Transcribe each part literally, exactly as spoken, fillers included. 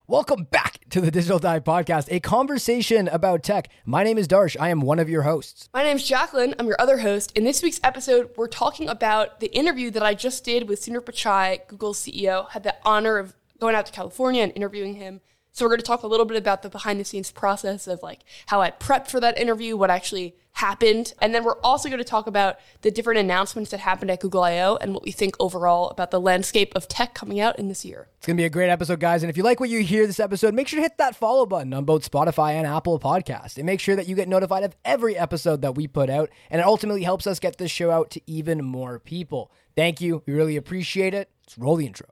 Welcome back to the Digital Dive Podcast, a conversation about tech. My name is Darsh. I am one of your hosts. My name is Jacqueline. I'm your other host. In this week's episode, we're talking about the interview that I just did with Sundar Pichai, Google's C E O. Had the honor of going out to California and interviewing him. So we're going to talk a little bit about the behind-the-scenes process of like how I prepped for that interview, what actually happened. And then we're also going to talk about the different announcements that happened at Google I O and what we think overall about the landscape of tech coming out in this year. It's going to be a great episode, guys. And if you like what you hear this episode, make sure to hit that follow button on both Spotify and Apple Podcasts. And make sure that you get notified of every episode that we put out. And it ultimately helps us get this show out to even more people. Thank you. We really appreciate it. Let's roll the intro.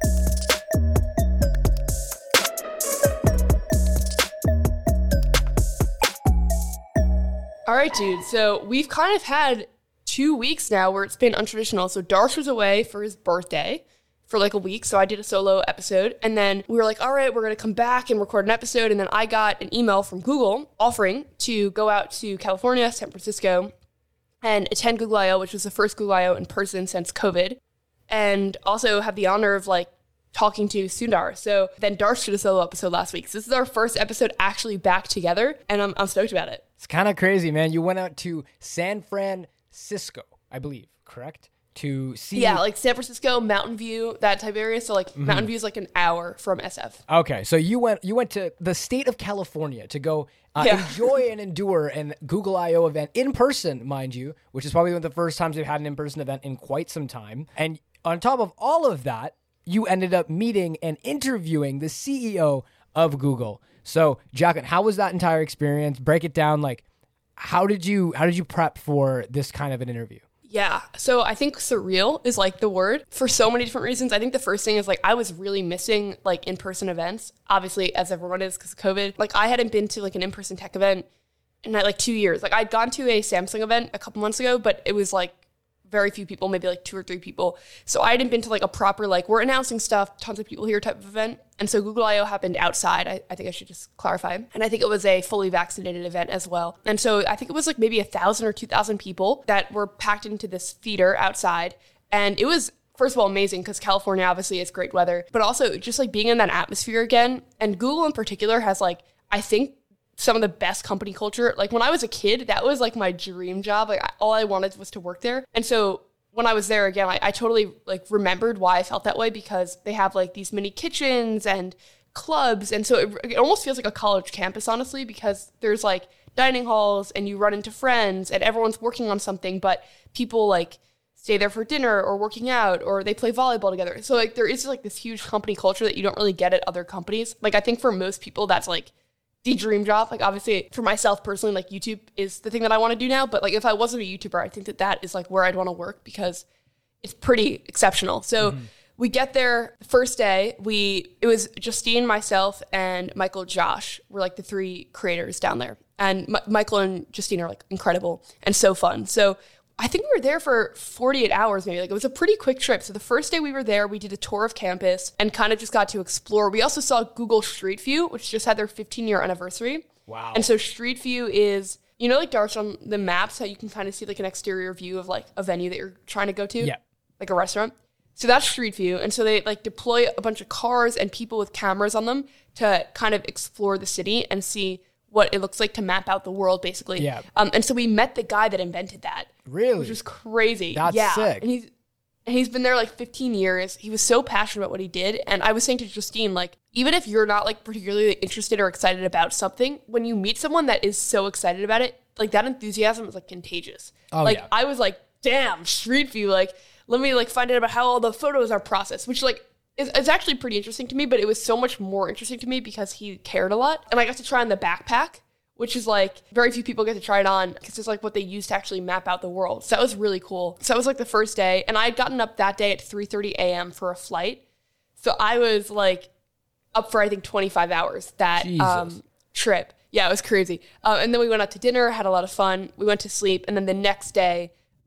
All right, dude. So we've kind of had two weeks now where it's been untraditional. So Darsh was away for his birthday for like a week. So I did a solo episode. And then we were like, all right, we're going to come back and record an episode. And then I got an email from Google offering to go out to California, San Francisco, and attend Google I O, which was the first Google I O in person since COVID. And also have the honor of like talking to Sundar. So then Darsh did a solo episode last week. So this is our first episode actually back together. And I'm, I'm stoked about it. It's kind of crazy, man. You went out to San Francisco, I believe, correct? To see... Yeah, like San Francisco, Mountain View, that type of area. So like mm-hmm. Mountain View is like an hour from S F. Okay, so you went you went to the state of California to go uh, yeah. enjoy and endure an Google I O event in person, mind you, which is probably one of the first times they've had an in-person event in quite some time. And on top of all of that, you ended up meeting and interviewing the C E O of Google. So, Jacqueline, how was that entire experience? Break it down. Like, how did you how did you prep for this kind of an interview? Yeah. So I think surreal is like the word for so many different reasons. I think the first thing is like I was really missing like in-person events, obviously, as everyone is because of COVID. Like I hadn't been to like an in-person tech event in like two years. Like I'd gone to a Samsung event a couple months ago, but it was like very few people, maybe like two or three people. So I hadn't been to like a proper, like we're announcing stuff, tons of people here type of event. And so Google I O happened outside. I, I think I should just clarify. And I think it was a fully vaccinated event as well. And so I think it was like maybe a thousand or two thousand people that were packed into this theater outside. And it was, first of all, amazing because California obviously is great weather, but also just like being in that atmosphere again. And Google in particular has like, I think, some of the best company culture. Like when I was a kid, that was like my dream job. Like I, all I wanted was to work there. And so when I was there again, I, I totally like remembered why I felt that way because they have like these mini kitchens and clubs. And so it, it almost feels like a college campus, honestly, because there's like dining halls and you run into friends and everyone's working on something, but people like stay there for dinner or working out or they play volleyball together. So like there is like this huge company culture that you don't really get at other companies. Like I think for most people, that's like the dream job. Like obviously for myself personally, like YouTube is the thing that I want to do now. But like if I wasn't a YouTuber, I think that that is like where I'd want to work because it's pretty exceptional. So mm-hmm. we get there the first day. We it was Justine, myself, and Michael Josh were like the three creators down there. And M- Michael and Justine are like incredible and so fun. So I think we were there for forty-eight hours maybe. Like it was a pretty quick trip. So the first day we were there, we did a tour of campus and kind of just got to explore. We also saw Google Street View, which just had their fifteen year anniversary. Wow. And so Street View is, you know, like Darsh on the maps, how you can kind of see like an exterior view of like a venue that you're trying to go to. Yeah. Like a restaurant. So that's Street View. And so they like deploy a bunch of cars and people with cameras on them to kind of explore the city and see what it looks like to map out the world, basically. Yeah. Um, and so we met the guy that invented that. Really? Which was crazy. That's yeah. sick. And he's and he's been there like fifteen years. He was so passionate about what he did. And I was saying to Justine, like, even if you're not like particularly interested or excited about something, when you meet someone that is so excited about it, like that enthusiasm is like contagious. Oh, like yeah. I was like, damn, Street View, like, let me like find out about how all the photos are processed, which like is, is actually pretty interesting to me, but it was so much more interesting to me because he cared a lot. And I got to try on the backpack, which is like very few people get to try it on because it's like what they use to actually map out the world. So that was really cool. So that was like the first day. And I had gotten up that day at three thirty a.m. for a flight. So I was like up for, I think, twenty-five hours that um, trip. Yeah, it was crazy. Uh, and then we went out to dinner, had a lot of fun. We went to sleep. And then the next day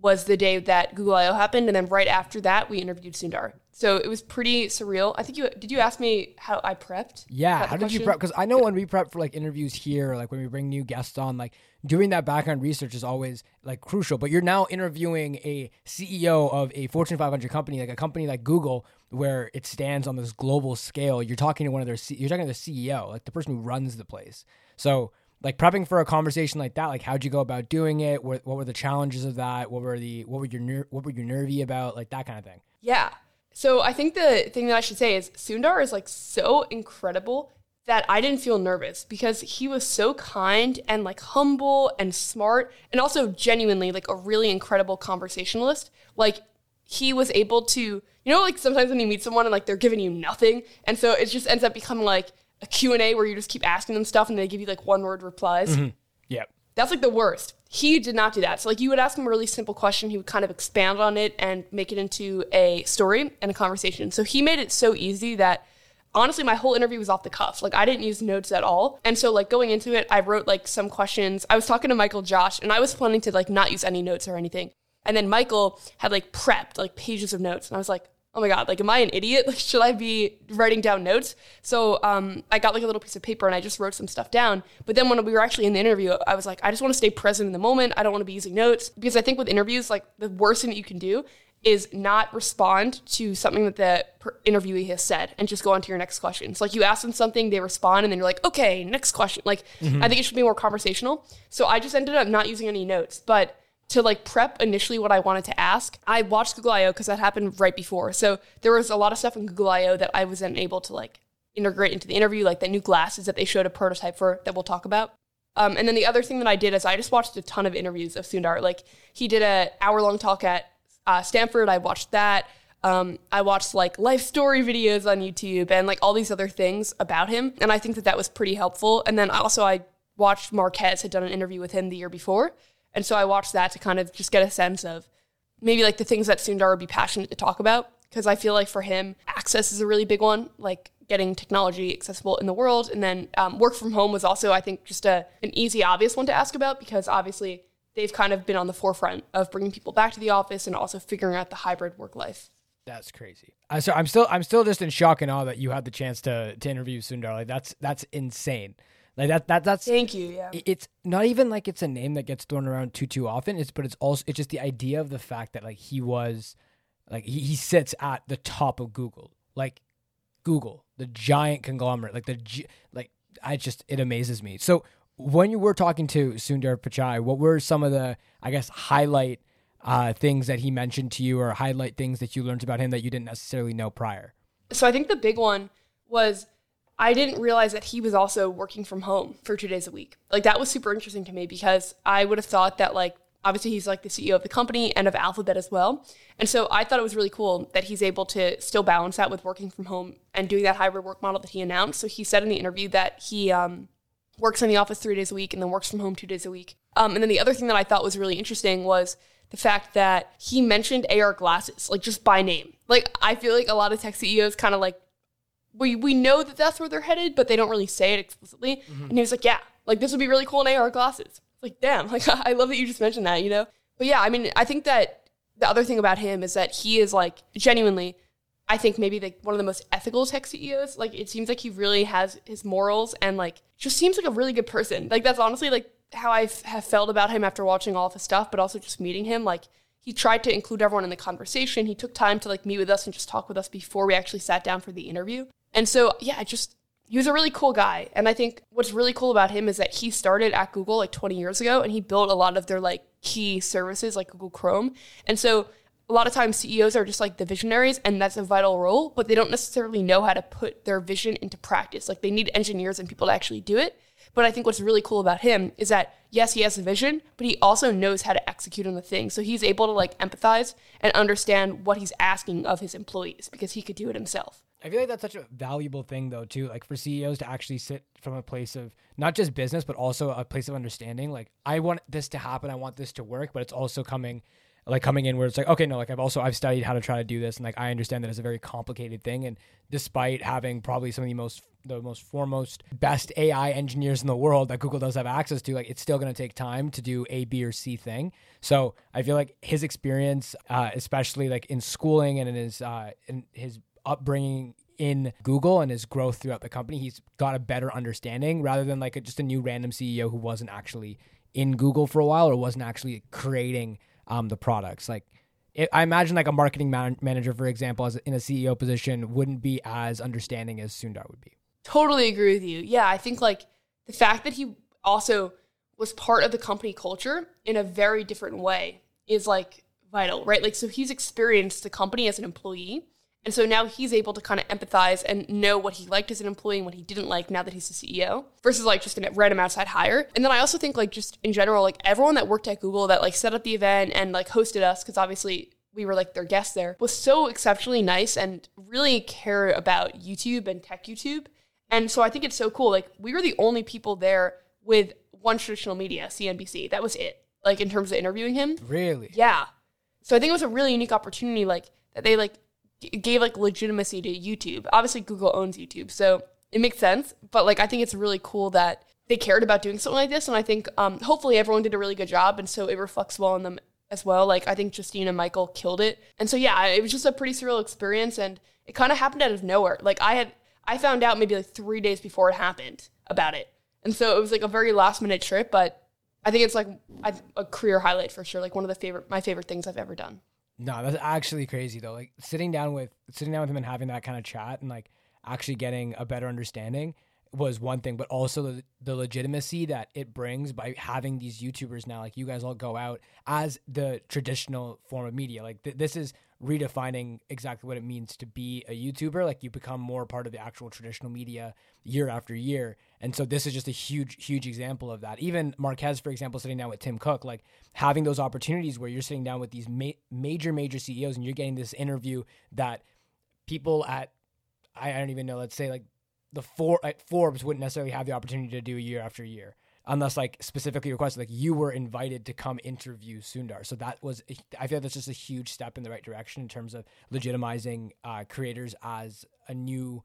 was the day that Google I O happened. And then right after that, we interviewed Sundar. So it was pretty surreal. I think you, did you ask me how I prepped? Yeah. How did you prep? Because I know when we prep for like interviews here, like when we bring new guests on, like doing that background research is always like crucial. But you're now interviewing a C E O of a Fortune five hundred company, like a company like Google, where it stands on this global scale. You're talking to one of their, C- you're talking to the C E O, like the person who runs the place. So like prepping for a conversation like that, like how'd you go about doing it? What, what were the challenges of that? What were the, what were your, ner- what were you nervy about? Like that kind of thing. Yeah. So I think the thing that I should say is Sundar is like so incredible that I didn't feel nervous because he was so kind and like humble and smart and also genuinely like a really incredible conversationalist. Like he was able to, you know, like sometimes when you meet someone and like they're giving you nothing. And so it just ends up becoming like a Q and A where you just keep asking them stuff and they give you like one word replies. Mm-hmm. Yeah. That's like the worst. He did not do that. So like you would ask him a really simple question. He would kind of expand on it and make it into a story and a conversation. So he made it so easy that honestly, my whole interview was off the cuff. Like I didn't use notes at all. And so like going into it, I wrote like some questions. I was talking to Michael Josh and I was planning to like not use any notes or anything. And then Michael had like prepped like pages of notes. And I was like, oh my God, like, am I an idiot? Like, should I be writing down notes? So um, I got like a little piece of paper and I just wrote some stuff down. But then when we were actually in the interview, I was like, I just want to stay present in the moment. I don't want to be using notes because I think with interviews, like the worst thing that you can do is not respond to something that the per- interviewee has said and just go on to your next question. It's like you ask them something, they respond, and then you're like, okay, next question. Like, mm-hmm. I think it should be more conversational. So I just ended up not using any notes. But to like prep initially what I wanted to ask, I watched Google I O because that happened right before. So there was a lot of stuff in Google I O that I was then able to like integrate into the interview, like the new glasses that they showed a prototype for that we'll talk about. Um, and then the other thing that I did is I just watched a ton of interviews of Sundar. Like he did an hour long talk at uh, Stanford. I watched that. Um, I watched like life story videos on YouTube and like all these other things about him. And I think that that was pretty helpful. And then also I watched Marquez had done an interview with him the year before. And so I watched that to kind of just get a sense of maybe like the things that Sundar would be passionate to talk about. Because I feel like for him, access is a really big one, like getting technology accessible in the world. And then um, work from home was also, I think, just a, an easy, obvious one to ask about because obviously they've kind of been on the forefront of bringing people back to the office and also figuring out the hybrid work life. That's crazy. Uh, so I'm still, I'm still just in shock and awe that you had the chance to to interview Sundar. Like that's that's insane. Like that, that, that's. Thank you. Yeah. It's not even like it's a name that gets thrown around too, too often. It's, but it's also, it's just the idea of the fact that like he was, like he, he sits at the top of Google, like Google, the giant conglomerate, like the, like I just, it amazes me. So when you were talking to Sundar Pichai, what were some of the, I guess, highlight uh, things that he mentioned to you or highlight things that you learned about him that you didn't necessarily know prior? So I think the big one was I didn't realize that he was also working from home for two days a week. Like that was super interesting to me because I would have thought that like, obviously he's like the C E O of the company and of Alphabet as well. And so I thought it was really cool that he's able to still balance that with working from home and doing that hybrid work model that he announced. So he said in the interview that he um, works in the office three days a week and then works from home two days a week. Um, and then the other thing that I thought was really interesting was the fact that he mentioned A R glasses, like just by name. Like I feel like a lot of tech C E Os kind of like, we we know that that's where they're headed, but they don't really say it explicitly. Mm-hmm. And he was like, yeah, like this would be really cool in A R glasses. It's like, damn, like I love that you just mentioned that, you know? But yeah, I mean, I think that the other thing about him is that he is like genuinely, I think maybe like one of the most ethical tech C E Os. Like it seems like he really has his morals and like just seems like a really good person. Like that's honestly like how I have felt about him after watching all of his stuff, but also just meeting him. Like he tried to include everyone in the conversation. He took time to like meet with us and just talk with us before we actually sat down for the interview. And so, yeah, I just, he was a really cool guy. And I think what's really cool about him is that he started at Google like twenty years ago and he built a lot of their like key services like Google Chrome. And so a lot of times C E Os are just like the visionaries and that's a vital role, but they don't necessarily know how to put their vision into practice. Like they need engineers and people to actually do it. But I think what's really cool about him is that, yes, he has a vision, but he also knows how to execute on the thing. So he's able to like empathize and understand what he's asking of his employees because he could do it himself. I feel like that's such a valuable thing, though, too, like for C E Os to actually sit from a place of not just business, but also a place of understanding. Like, I want this to happen. I want this to work, but it's also coming like coming in where it's like, okay, no, like I've also, I've studied how to try to do this. And like, I understand that it's a very complicated thing. And despite having probably some of the most, the most foremost, best A I engineers in the world that Google does have access to, like it's still going to take time to do A, B, or C thing. So I feel like his experience, uh, especially like in schooling and in his, uh, in his upbringing in Google and his growth throughout the company, he's got a better understanding rather than like a, just a new random C E O who wasn't actually in Google for a while or wasn't actually creating um, the products. Like it, I imagine like a marketing man- manager, for example, as in a C E O position wouldn't be as understanding as Sundar would be. Totally agree with you. Yeah, I think like the fact that he also was part of the company culture in a very different way is like vital, right? Like, so he's experienced the company as an employee. And so now he's able to kind of empathize and know what he liked as an employee and what he didn't like now that he's the C E O versus like just a random outside hire. And then I also think like just in general, like everyone that worked at Google that like set up the event and like hosted us, because obviously we were like their guests there, was so exceptionally nice and really care about YouTube and tech YouTube. And so I think it's so cool. Like we were the only people there with one traditional media, C N B C. That was it. Like in terms of interviewing him. Really? Yeah. So I think it was a really unique opportunity like that they like gave like legitimacy to YouTube. Obviously Google owns YouTube, so it makes sense. But like, I think it's really cool that they cared about doing something like this. And I think um, hopefully everyone did a really good job. And so it reflects well on them as well. Like I think Justine and Michael killed it. And so, yeah, it was just a pretty surreal experience. And it kind of happened out of nowhere. Like I had, I found out maybe like three days before it happened about it. And so it was like a very last minute trip, but I think it's like a, a career highlight for sure. Like one of the favorite, my favorite things I've ever done. No, that's actually crazy though. Like sitting down with sitting down with him and having that kind of chat and like actually getting a better understanding was one thing, but also the, the legitimacy that it brings by having these YouTubers now, like you guys all go out as the traditional form of media. Like th- this is redefining exactly what it means to be a YouTuber. Like you become more part of the actual traditional media year after year. And so this is just a huge, huge example of that. Even Marquez, for example, sitting down with Tim Cook, like having those opportunities where you're sitting down with these ma- major, major C E Os and you're getting this interview that people at, I don't even know, let's say like the four like Forbes wouldn't necessarily have the opportunity to do year after year. Unless like specifically requested, like you were invited to come interview Sundar. So that was, I feel like that's just a huge step in the right direction in terms of legitimizing uh, creators as a new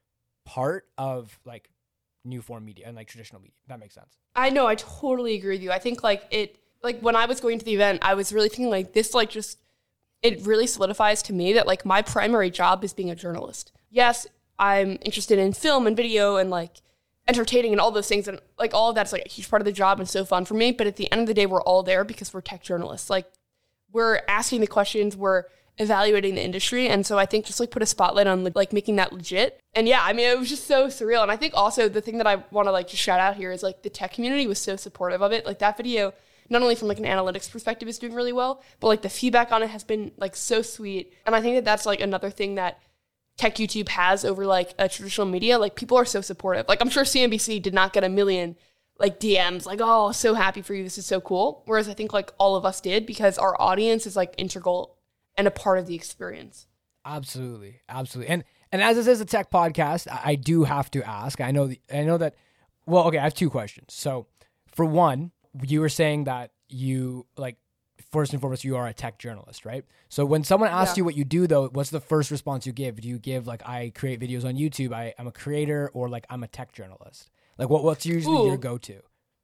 part of like new form media and like traditional media. That makes sense. I know, I totally agree with you. I think like it, like when I was going to the event, I was really thinking like this, like just, it really solidifies to me that like my primary job is being a journalist. Yes, I'm interested in film and video and like entertaining and all those things. And like all of that's like a huge part of the job and so fun for me. But at the end of the day, we're all there because we're tech journalists. Like we're asking the questions, we're evaluating the industry. And so I think just like put a spotlight on like making that legit. And yeah, I mean, it was just so surreal. And I think also the thing that I want to like just shout out here is like the tech community was so supportive of it. Like that video, not only from like an analytics perspective is doing really well, but like the feedback on it has been like so sweet. And I think that that's like another thing that tech YouTube has over like a traditional media. Like people are so supportive. Like I'm sure C N B C did not get a million like D Ms like, oh, so happy for you, this is so cool. Whereas I think like all of us did because our audience is like integral and a part of the experience. Absolutely. Absolutely. And and as this is a tech podcast, I, I do have to ask, I know the, I know that, well, okay, I have two questions. So for one, you were saying that you like, first and foremost, you are a tech journalist, right? So when someone asks yeah. you what you do, though, what's the first response you give? Do you give like, I create videos on YouTube, I, I'm a creator, or like I'm a tech journalist? Like what, what's usually Ooh. your go-to?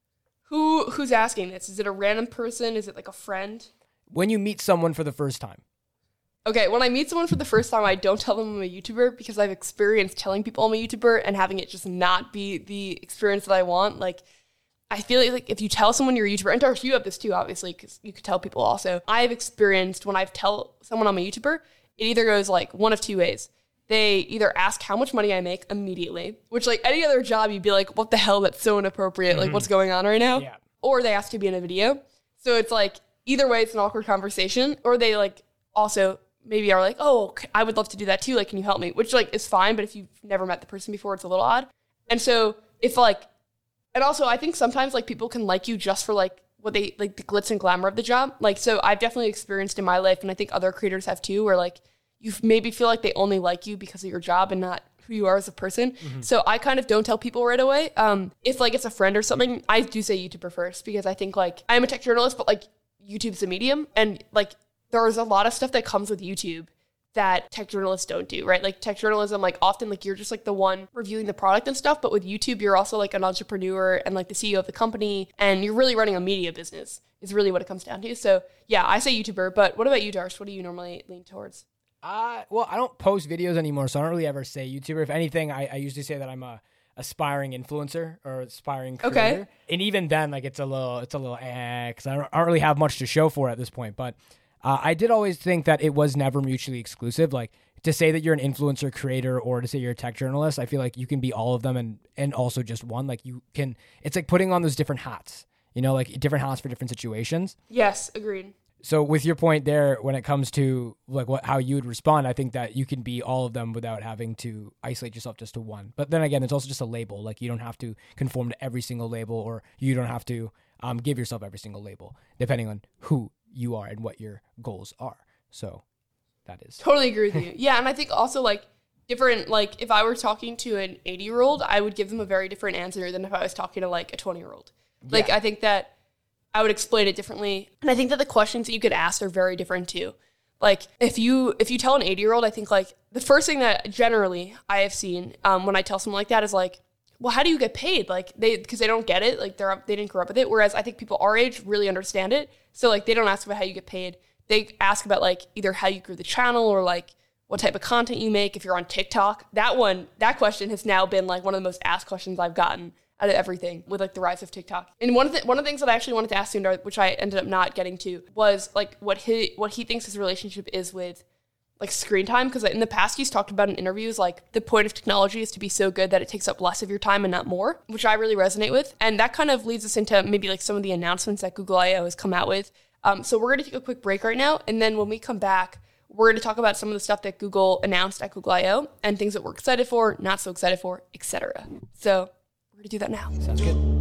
Who Who's asking this? Is it a random person? Is it like a friend? When you meet someone for the first time. Okay, when I meet someone for the first time, I don't tell them I'm a YouTuber because I've experienced telling people I'm a YouTuber and having it just not be the experience that I want. Like, I feel like, like if you tell someone you're a YouTuber, and Darsh, you have this too, obviously, because you could tell people also. I've experienced when I tell someone I'm a YouTuber, it either goes like one of two ways. They either ask how much money I make immediately, which like any other job, you'd be like, what the hell, that's so inappropriate. Mm-hmm. Like what's going on right now? Yeah. Or they ask to be in a video. So it's like, either way, it's an awkward conversation. Or they like also maybe are like, oh, I would love to do that too. Like, can you help me? Which like is fine. But if you've never met the person before, it's a little odd. And so if like, and also I think sometimes like people can like you just for like what they like the glitz and glamour of the job. Like, so I've definitely experienced in my life, and I think other creators have too, where like you maybe feel like they only like you because of your job and not who you are as a person. Mm-hmm. So I kind of don't tell people right away. Um, if like it's a friend or something, I do say YouTuber first because I think like I'm a tech journalist, but like YouTube's a medium, and like there's a lot of stuff that comes with YouTube that tech journalists don't do, right? Like tech journalism, like often like you're just like the one reviewing the product and stuff, but with YouTube, you're also like an entrepreneur and like the C E O of the company, and you're really running a media business is really what it comes down to. So yeah, I say YouTuber, but what about you, Darsh? What do you normally lean towards? Uh, well, I don't post videos anymore, so I don't really ever say YouTuber. If anything, I, I usually say that I'm a aspiring influencer or aspiring creator. Okay. And even then, like it's a little, it's a little eh, because I don't, I don't really have much to show for it at this point, but Uh, I did always think that it was never mutually exclusive. Like to say that you're an influencer creator or to say you're a tech journalist, I feel like you can be all of them and, and also just one. Like you can, it's like putting on those different hats, you know, like different hats for different situations. Yes, agreed. So with your point there, when it comes to like what, how you would respond, I think that you can be all of them without having to isolate yourself just to one. But then again, it's also just a label. Like you don't have to conform to every single label, or you don't have to um, give yourself every single label, depending on who you are and what your goals are. So that is totally agree with you. Yeah. And I think also like different, like if I were talking to an eighty year old, I would give them a very different answer than if I was talking to like a twenty year old. Like, yeah. I think that I would explain it differently. And I think that the questions that you could ask are very different too. Like if you, if you tell an eighty year old, I think like the first thing that generally I have seen um, when I tell someone like that is like, well, how do you get paid? Like they, because they don't get it. Like they're, they didn't grow up with it. Whereas I think people our age really understand it. So like they don't ask about how you get paid. They ask about like either how you grew the channel or like what type of content you make. If you're on TikTok, that one, that question has now been like one of the most asked questions I've gotten out of everything with like the rise of TikTok. And one of the, one of the things that I actually wanted to ask Sundar, which I ended up not getting to, was like what he, what he thinks his relationship is with like screen time, because in the past he's talked about in interviews like the point of technology is to be so good that it takes up less of your time and not more, which I really resonate with. And that kind of leads us into maybe like some of the announcements that Google I O has come out with. Um, so we're going to take a quick break right now, and then when we come back, we're going to talk about some of the stuff that Google announced at Google I O and things that we're excited for, not so excited for, et cetera. So we're going to do that now. Sounds good.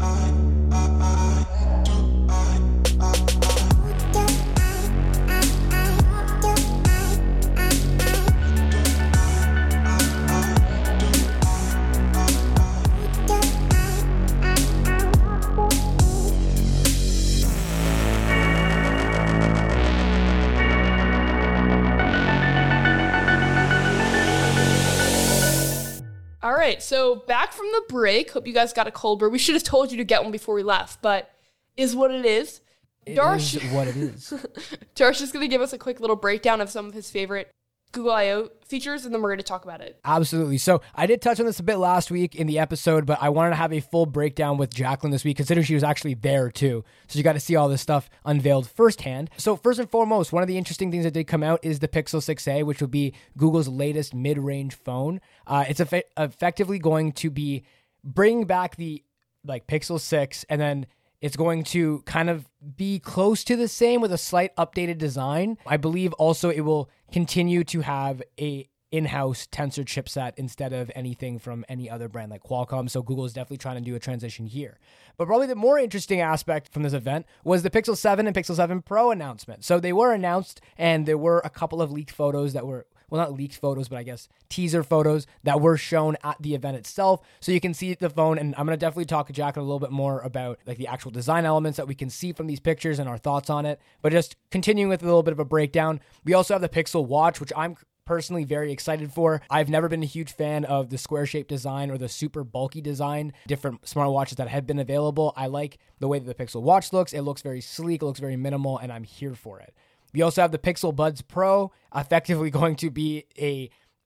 All right, so back from the break. Hope you guys got a cold brew. We should have told you to get one before we left, but is what it is. It Darsh, is what it is. Darsh is going to give us a quick little breakdown of some of his favorite Google I O features, and then we're going to talk about it. Absolutely. So I did touch on this a bit last week in the episode, but I wanted to have a full breakdown with Jacqueline this week, considering she was actually there too. So you got to see all this stuff unveiled firsthand. So first and foremost, one of the interesting things that did come out is the Pixel six a, which will be Google's latest mid-range phone. Uh, it's eff- effectively going to be bringing back the like Pixel six, and then it's going to kind of be close to the same with a slight updated design. I believe also it will continue to have a in-house Tensor chipset instead of anything from any other brand like Qualcomm. So Google is definitely trying to do a transition here. But probably the more interesting aspect from this event was the Pixel seven and Pixel seven Pro announcement. So they were announced, and there were a couple of leaked photos that were, well, not leaked photos, but I guess teaser photos that were shown at the event itself. So you can see the phone, and I'm going to definitely talk to Jack a little bit more about like the actual design elements that we can see from these pictures and our thoughts on it. But just continuing with a little bit of a breakdown, we also have the Pixel Watch, which I'm personally very excited for. I've never been a huge fan of the square-shaped design or the super bulky design, different smartwatches that have been available. I like the way that the Pixel Watch looks. It looks very sleek, it looks very minimal, and I'm here for it. We also have the Pixel Buds Pro, effectively going to be a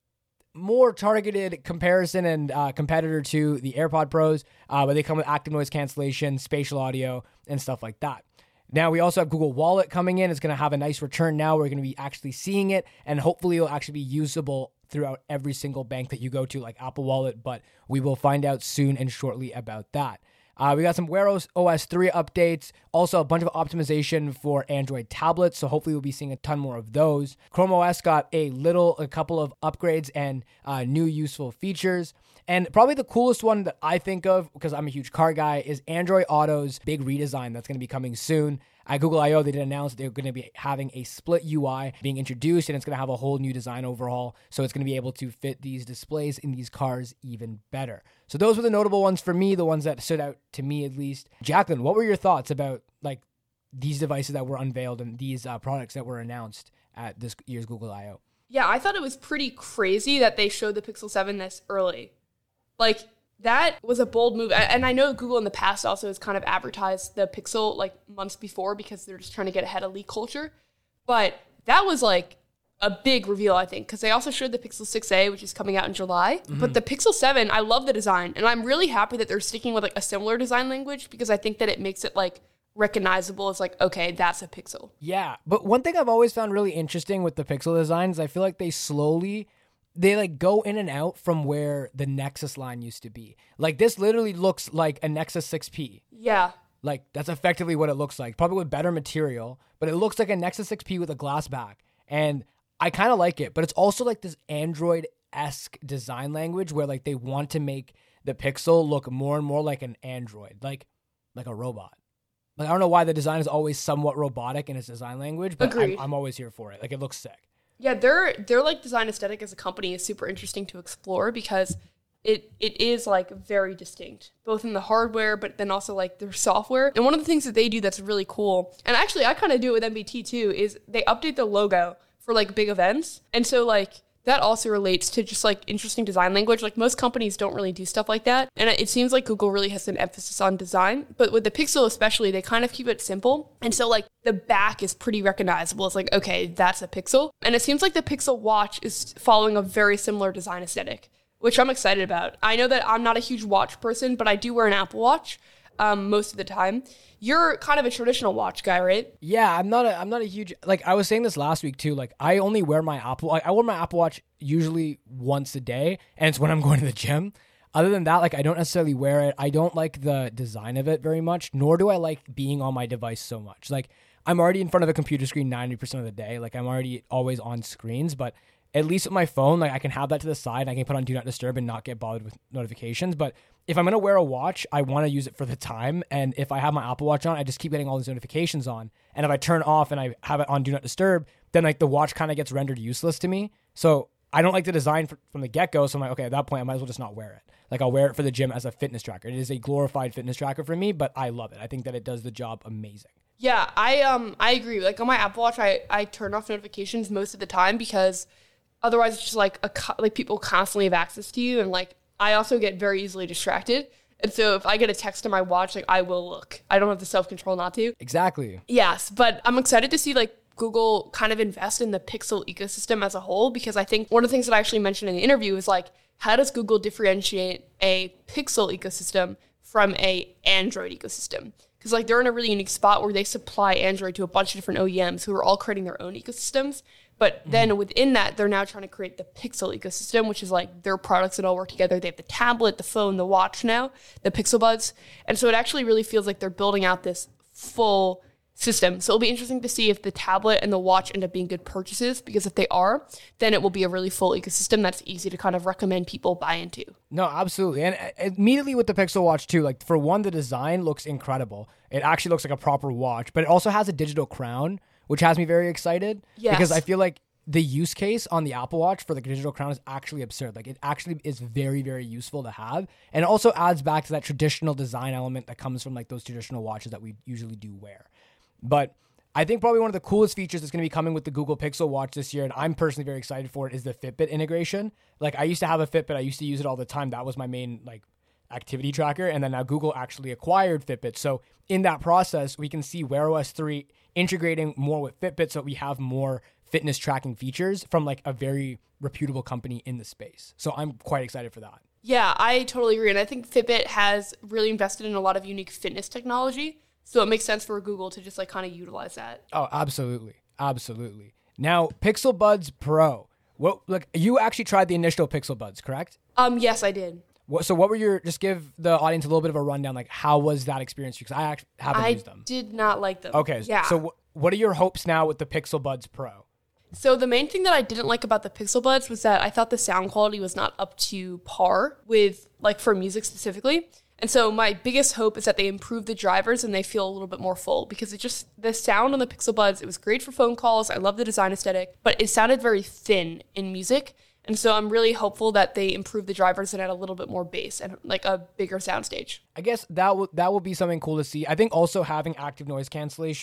more targeted comparison and uh, competitor to the AirPod Pros, uh, but they come with active noise cancellation, spatial audio, and stuff like that. Now, we also have Google Wallet coming in. It's going to have a nice return now. We're going to be actually seeing it, and hopefully it'll actually be usable throughout every single bank that you go to, like Apple Wallet, but we will find out soon and shortly about that. Uh, we got some Wear O S three updates, also a bunch of optimization for Android tablets, so hopefully we'll be seeing a ton more of those. Chrome O S got a little, a couple of upgrades and uh, new useful features. And probably the coolest one that I think of, because I'm a huge car guy, is Android Auto's big redesign that's going to be coming soon. At Google I O, they did announce they're going to be having a split U I being introduced, and it's going to have a whole new design overhaul. So it's going to be able to fit these displays in these cars even better. So those were the notable ones for me, the ones that stood out to me at least. Jacqueline, what were your thoughts about like these devices that were unveiled and these uh, products that were announced at this year's Google I O. Yeah, I thought it was pretty crazy that they showed the Pixel seven this early. Like, that was a bold move. And I know Google in the past also has kind of advertised the Pixel like months before because they're just trying to get ahead of leak culture. But that was like a big reveal, I think, because they also showed the Pixel six a, which is coming out in July. Mm-hmm. But the Pixel seven, I love the design. And I'm really happy that they're sticking with like a similar design language because I think that it makes it like recognizable as like, okay, that's a Pixel. Yeah, but one thing I've always found really interesting with the Pixel designs, I feel like they slowly, they like go in and out from where the Nexus line used to be. Like this literally looks like a Nexus six P. Yeah. Like that's effectively what it looks like, probably with better material, but it looks like a Nexus six P with a glass back. And I kind of like it, but it's also like this Android-esque design language where like they want to make the Pixel look more and more like an Android, like like a robot. Like, I don't know why the design is always somewhat robotic in its design language, but I'm, I'm always here for it. Like, it looks sick. Yeah, their their like design aesthetic as a company is super interesting to explore because it it is like very distinct, both in the hardware, but then also like their software. And one of the things that they do that's really cool, and actually I kind of do it with M B T too, is they update the logo for like big events. And so like that also relates to just like interesting design language. Like most companies don't really do stuff like that. And it seems like Google really has an emphasis on design, but with the Pixel especially, they kind of keep it simple. And so like the back is pretty recognizable. It's like, okay, that's a Pixel. And it seems like the Pixel Watch is following a very similar design aesthetic, which I'm excited about. I know that I'm not a huge watch person, but I do wear an Apple Watch um, most of the time. You're kind of a traditional watch guy, right? Yeah, I'm not a I'm not a huge, like I was saying this last week too, like I only wear my Apple, like I wear my Apple Watch usually once a day, and it's when I'm going to the gym. Other than that, like I don't necessarily wear it. I don't like the design of it very much, nor do I like being on my device so much. Like I'm already in front of a computer screen ninety percent of the day. Like I'm already always on screens, but at least with my phone, like I can have that to the side and I can put on Do Not Disturb and not get bothered with notifications. But if I'm going to wear a watch, I want to use it for the time. And if I have my Apple Watch on, I just keep getting all these notifications on. And if I turn off and I have it on Do Not Disturb, then like the watch kind of gets rendered useless to me. So I don't like the design for, from the get-go. So I'm like, okay, at that point, I might as well just not wear it. Like I'll wear it for the gym as a fitness tracker. It is a glorified fitness tracker for me, but I love it. I think that it does the job amazing. Yeah, I um I agree. Like on my Apple Watch, I, I turn off notifications most of the time because otherwise it's just like a like people constantly have access to you, and like I also get very easily distracted. And so if I get a text on my watch, like I will look. I don't have the self-control not to. Exactly. Yes, but I'm excited to see like Google kind of invest in the Pixel ecosystem as a whole, because I think one of the things that I actually mentioned in the interview is like, how does Google differentiate a Pixel ecosystem from a Android ecosystem? Because like they're in a really unique spot where they supply Android to a bunch of different O E Ms who are all creating their own ecosystems. But then mm-hmm. within that, they're now trying to create the Pixel ecosystem, which is like their products that all work together. They have the tablet, the phone, the watch now, the Pixel Buds. And so it actually really feels like they're building out this full system. So it'll be interesting to see if the tablet and the watch end up being good purchases, because if they are, then it will be a really full ecosystem that's easy to kind of recommend people buy into. No, absolutely. And immediately with the Pixel Watch too, like for one, the design looks incredible. It actually looks like a proper watch, but it also has a digital crown, which has me very excited. Yes. Because I feel like the use case on the Apple Watch for the digital crown is actually absurd. Like it actually is very, very useful to have. And it also adds back to that traditional design element that comes from like those traditional watches that we usually do wear. But I think probably one of the coolest features that's going to be coming with the Google Pixel Watch this year, and I'm personally very excited for it, is the Fitbit integration. Like I used to have a Fitbit. I used to use it all the time. That was my main like activity tracker. And then now Google actually acquired Fitbit. So in that process, we can see Wear O S three integrating more with Fitbit so we have more fitness tracking features from like a very reputable company in the space. So I'm quite excited for that. Yeah, I totally agree. And I think Fitbit has really invested in a lot of unique fitness technology. So it makes sense for Google to just like kind of utilize that. Oh, absolutely. Absolutely. Now, Pixel Buds Pro. What like you actually tried the initial Pixel Buds, correct? Um, yes, I did. What, so what were your, just give the audience a little bit of a rundown, like how was that experience? Because I actually haven't I used them. I did not like them. Okay. Yeah. So w- what are your hopes now with the Pixel Buds Pro? So the main thing that I didn't like about the Pixel Buds was that I thought the sound quality was not up to par with, like for music specifically. And so my biggest hope is that they improve the drivers and they feel a little bit more full, because it just, the sound on the Pixel Buds, it was great for phone calls. I love the design aesthetic, but it sounded very thin in music. And so I'm really hopeful that they improve the drivers and add a little bit more bass and like a bigger soundstage. I guess that will that will be something cool to see. I think also having active noise cancellation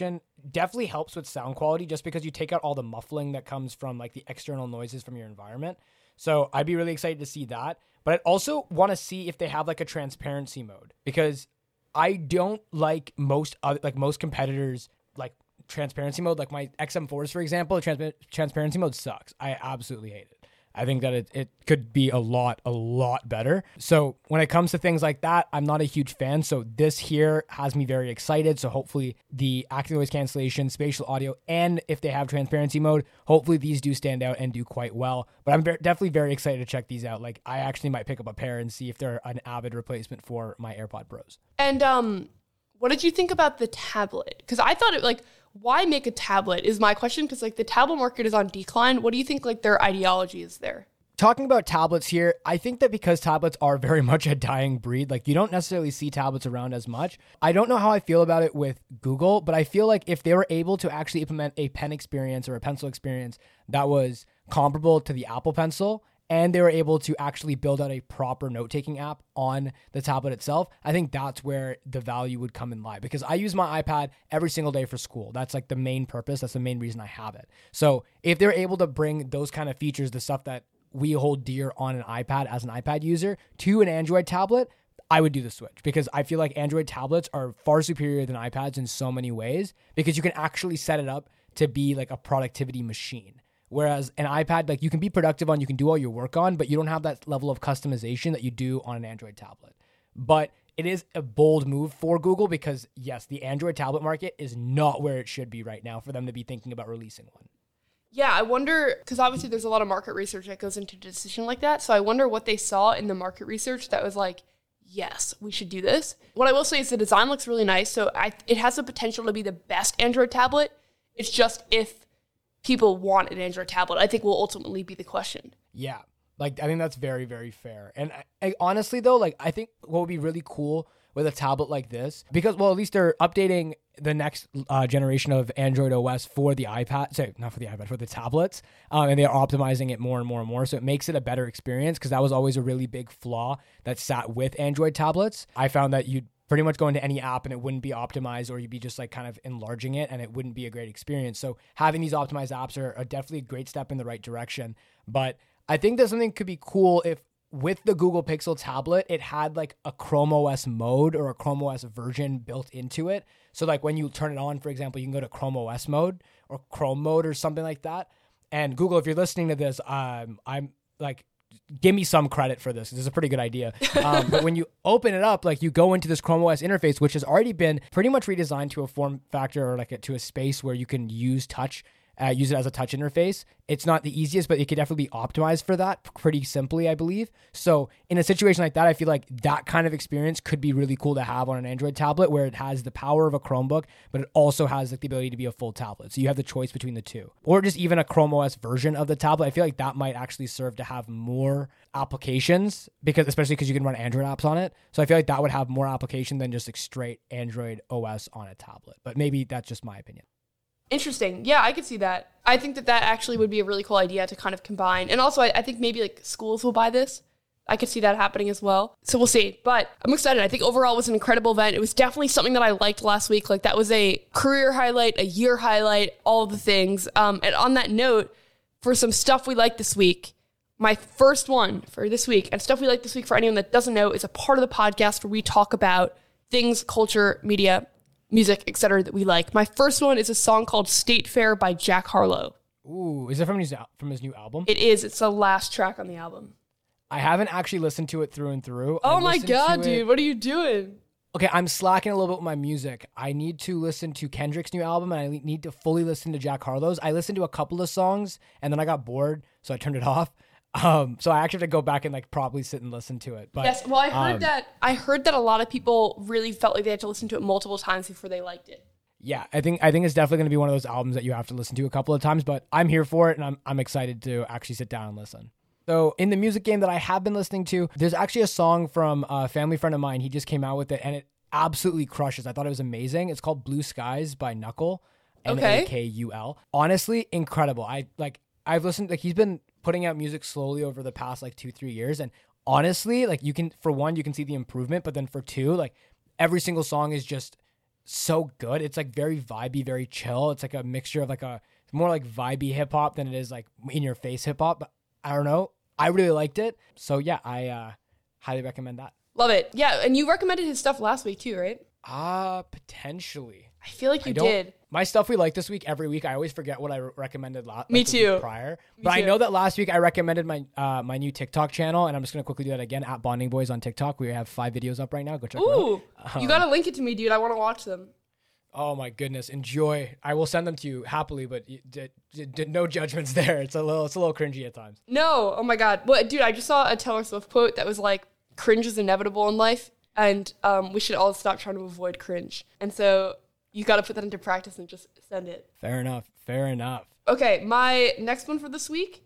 definitely helps with sound quality just because you take out all the muffling that comes from like the external noises from your environment. So I'd be really excited to see that. But I'd also want to see if they have like a transparency mode, because I don't like most other, like most competitors like transparency mode. Like my X M fours, for example, trans- transparency mode sucks. I absolutely hate it. I think that it, it could be a lot, a lot better. So when it comes to things like that, I'm not a huge fan. So this here has me very excited. So hopefully the active noise cancellation, spatial audio, and if they have transparency mode, hopefully these do stand out and do quite well. But I'm ve- definitely very excited to check these out. Like I actually might pick up a pair and see if they're an avid replacement for my AirPod Pros. And um, what did you think about the tablet? Because I thought it like, why make a tablet is my question, because like the tablet market is on decline. What do you think like their ideology is there? Talking about tablets here, I think that because tablets are very much a dying breed, like you don't necessarily see tablets around as much. I don't know how I feel about it with Google, but I feel like if they were able to actually implement a pen experience or a pencil experience that was comparable to the Apple Pencil, and they were able to actually build out a proper note-taking app on the tablet itself, I think that's where the value would come in live, because I use my iPad every single day for school. That's like the main purpose. That's the main reason I have it. So if they're able to bring those kind of features, the stuff that we hold dear on an iPad as an iPad user, to an Android tablet, I would do the switch, because I feel like Android tablets are far superior than iPads in so many ways, because you can actually set it up to be like a productivity machine. Whereas an iPad, like you can be productive on, you can do all your work on, but you don't have that level of customization that you do on an Android tablet. But it is a bold move for Google, because yes, the Android tablet market is not where it should be right now for them to be thinking about releasing one. Yeah, I wonder, because obviously there's a lot of market research that goes into a decision like that. So I wonder what they saw in the market research that was like, yes, we should do this. What I will say is the design looks really nice. So I, it has the potential to be the best Android tablet. It's just if people want an Android tablet, I think will ultimately be the question. Yeah, like I think that's very, very fair. And I, I, honestly, though, like I think what would be really cool with a tablet like this, because, well, at least they're updating the next uh, generation of Android O S for the iPad, sorry, not for the iPad, for the tablets, um, and they're optimizing it more and more and more, so it makes it a better experience, because that was always a really big flaw that sat with Android tablets. I found that you'd pretty much go into any app and it wouldn't be optimized, or you'd be just like kind of enlarging it and it wouldn't be a great experience. So having these optimized apps are, are definitely a great step in the right direction. But I think that something could be cool if with the Google Pixel tablet, it had like a Chrome O S mode or a Chrome O S version built into it. So like when you turn it on, for example, you can go to Chrome O S mode or Chrome mode or something like that. And Google, if you're listening to this, um, I'm like, give me some credit for this. This is a pretty good idea. Um, but when you open it up, like you go into this Chrome O S interface, which has already been pretty much redesigned to a form factor or like a, to a space where you can use touch, uh, use it as a touch interface. It's not the easiest, but it could definitely be optimized for that pretty simply, I believe. So in a situation like that, I feel like that kind of experience could be really cool to have on an Android tablet, where it has the power of a Chromebook, but it also has like the ability to be a full tablet. So you have the choice between the two, or just even a Chrome O S version of the tablet. I feel like that might actually serve to have more applications, because especially because you can run Android apps on it. So I feel like that would have more application than just like straight Android O S on a tablet. But maybe that's just my opinion. Interesting. Yeah, I could see that. I think that that actually would be a really cool idea to kind of combine. And also, I, I think maybe like schools will buy this. I could see that happening as well. So we'll see. But I'm excited. I think overall it was an incredible event. It was definitely something that I liked last week. Like that was a career highlight, a year highlight, all the things. Um, and on that note, for some stuff we liked this week, my first one for this week, and stuff we like this week for anyone that doesn't know, is a part of the podcast where we talk about things, culture, media, music, et cetera that we like. My first one is a song called State Fair by Jack Harlow. Ooh, is it from his, from his new album? It is. It's the last track on the album. I haven't actually listened to it through and through. Oh I my God, dude. It... What are you doing? Okay, I'm slacking a little bit with my music. I need to listen to Kendrick's new album, and I need to fully listen to Jack Harlow's. I listened to a couple of songs, and then I got bored, so I turned it off. Um, so I actually have to go back and like probably sit and listen to it. But, yes, well, I heard um, that. I heard that a lot of people really felt like they had to listen to it multiple times before they liked it. Yeah, I think I think it's definitely going to be one of those albums that you have to listen to a couple of times. But I'm here for it, and I'm I'm excited to actually sit down and listen. So in the music game that I have been listening to, there's actually a song from a family friend of mine. He just came out with it, and it absolutely crushes. I thought it was amazing. It's called Blue Skies by Knuckle, N A K U L. Honestly, incredible. I like. I've listened. Like he's been putting out music slowly over the past like two, three years, and honestly, like you can, for one, you can see the improvement, but then for two, like every single song is just so good. It's like very vibey, very chill. It's like a mixture of like a more like vibey hip hop than it is like in your face hip hop. But I don't know. I really liked it. So yeah, I uh, highly recommend that. Love it. Yeah, and you recommended his stuff last week too, right? Ah, uh, potentially. I feel like you did. My stuff we like this week, every week, I always forget what I re- recommended last Me like, too. prior. Me but too. I know that last week I recommended my uh, my new TikTok channel, and I'm just going to quickly do that again, at Bonding Boys on TikTok. We have five videos up right now. Go check them out. Ooh, um, you got to link it to me, dude. I want to watch them. Oh my goodness, enjoy. I will send them to you happily, but you, d- d- d- no judgments there. It's a little it's a little cringy at times. No, oh my God. Well, dude, I just saw a Taylor Swift quote that was like, cringe is inevitable in life, and um, we should all stop trying to avoid cringe. And so you got to put that into practice and just send it. Fair enough. Fair enough. Okay, my next one for this week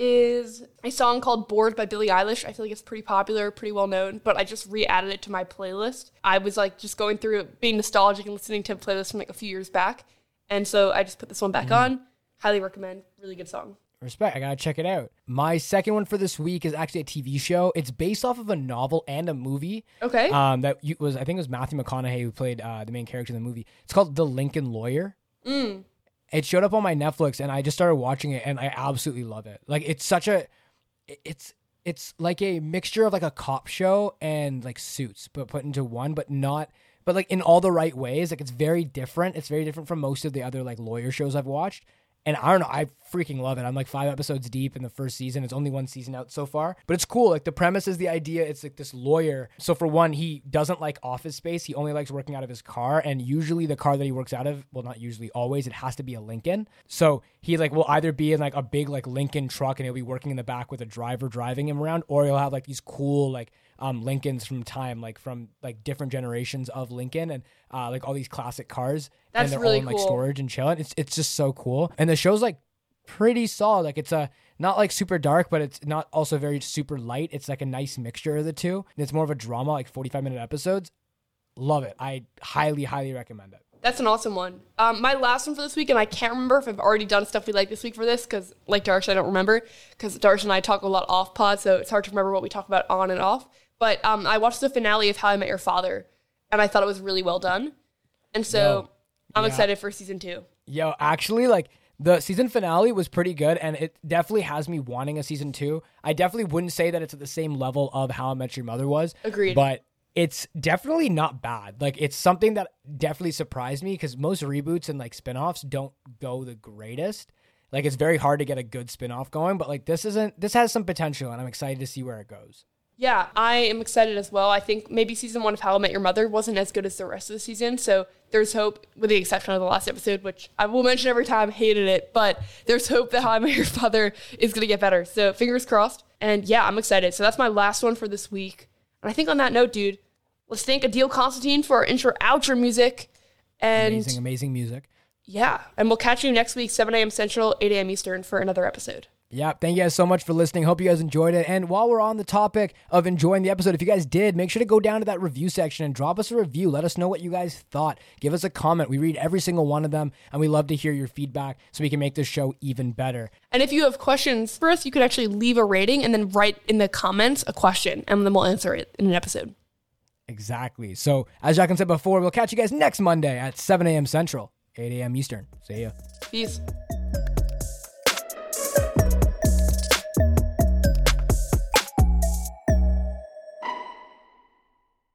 is a song called Bored by Billie Eilish. I feel like it's pretty popular, pretty well known, but I just re-added it to my playlist. I was like just going through it, being nostalgic and listening to a playlist from like a few years back. And so I just put this one back mm. on. Highly recommend. Really good song. Respect. I gotta check it out. My second one for this week is actually a T V show. It's based off of a novel and a movie. Okay. Um, that you, was I think it was Matthew McConaughey who played uh, the main character in the movie. It's called The Lincoln Lawyer. Mm. It showed up on my Netflix, and I just started watching it, and I absolutely love it. Like it's such a, it's it's like a mixture of like a cop show and like Suits, but put into one, but not, but like in all the right ways. Like it's very different. It's very different from most of the other like lawyer shows I've watched. And I don't know, I freaking love it. I'm like five episodes deep in the first season. It's only one season out so far. But it's cool. Like the premise is the idea. It's like this lawyer. So for one, he doesn't like office space. He only likes working out of his car. And usually the car that he works out of, well, not usually, always, it has to be a Lincoln. So he like will either be in like a big like Lincoln truck and he'll be working in the back with a driver driving him around. Or he'll have like these cool like um, Lincolns from time, like from like different generations of Lincoln and uh, like all these classic cars. That's and they're really all in like cool. storage and chilling. It's it's just so cool. And the show's like pretty solid. Like it's a not like super dark, but it's not also very super light. It's like a nice mixture of the two. And it's more of a drama, like forty-five minute episodes. Love it. I highly, highly recommend it. That's an awesome one. Um, my last one for this week, and I can't remember if I've already done stuff we like this week for this, because like Darsh, I don't remember, because Darsh and I talk a lot off pod, so it's hard to remember what we talk about on and off. But um, I watched the finale of How I Met Your Father, and I thought it was really well done. And so Yo, I'm yeah. excited for season two. Yo, actually, like, the season finale was pretty good, and it definitely has me wanting a season two. I definitely wouldn't say that it's at the same level of How I Met Your Mother was. Agreed. But it's definitely not bad. Like, it's something that definitely surprised me, because most reboots and, like, spinoffs don't go the greatest. Like, it's very hard to get a good spinoff going, but, like, this isn't, this has some potential, and I'm excited to see where it goes. Yeah, I am excited as well. I think maybe season one of How I Met Your Mother wasn't as good as the rest of the season, so there's hope, with the exception of the last episode, which I will mention every time, hated it, but there's hope that How I Met Your Father is going to get better. So fingers crossed. And yeah, I'm excited. So that's my last one for this week. And I think on that note, dude, let's thank Adil Constantine for our intro-outro music. And amazing, amazing music. Yeah, and we'll catch you next week, seven a.m. Central, eight a.m. Eastern, for another episode. Yeah, thank you guys so much for listening. Hope you guys enjoyed it. And while we're on the topic of enjoying the episode, if you guys did, make sure to go down to that review section and drop us a review. Let us know what you guys thought. Give us a comment. We read every single one of them, and we love to hear your feedback so we can make this show even better. And if you have questions for us, you could actually leave a rating and then write in the comments a question, and then we'll answer it in an episode. Exactly. So, as Jacqueline said before, we'll catch you guys next Monday at seven a.m. Central, eight a.m. Eastern. See ya. Peace.